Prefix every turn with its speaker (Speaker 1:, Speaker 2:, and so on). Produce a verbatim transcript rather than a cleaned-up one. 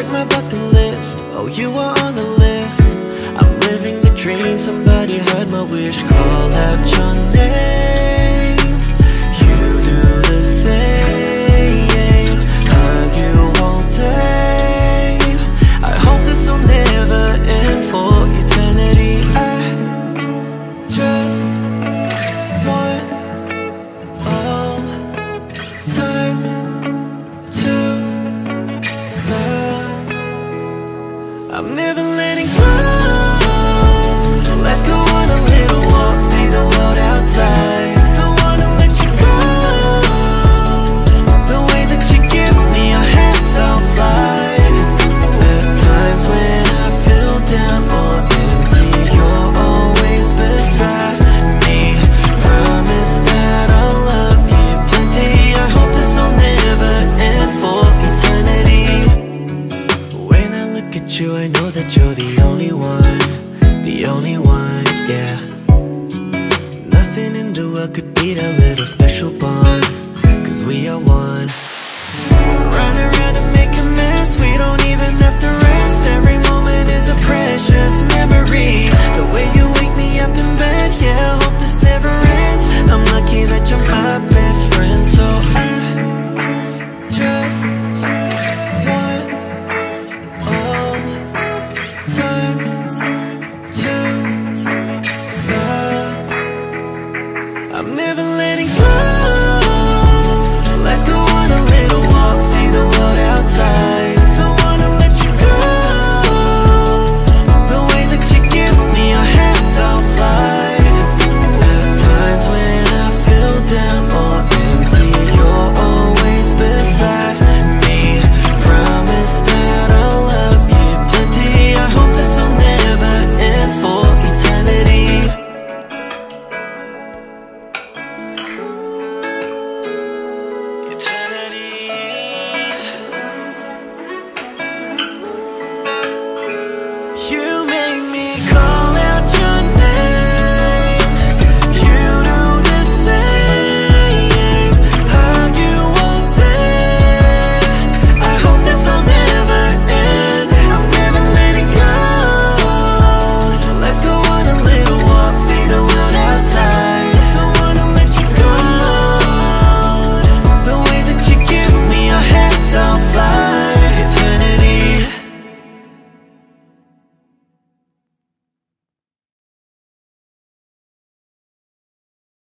Speaker 1: like my bucket list. Oh, you are on the list. I'm living the dream, somebody heard my wish. Call out your name, you do the same. Hug you all day. I hope this will never end for eternity. I just want all time to stop. I'm never letting go. Let's go on a little walk, see the world outside. Don't wanna let you go. The way that you give me your hands, I'll fly. At times when I feel down or empty, you're always beside me. Promise that I'll love you plenty. I hope this will never end for eternity. When I look at you, I know that you're the only one, the only one, yeah. Nothing in the world could beat our little special bond, cause we are one. Run around and make a mess, we don't even have to rest. Every moment is a precious memory. The way you wake me up in bed, yeah, I hope this never ends. I'm lucky that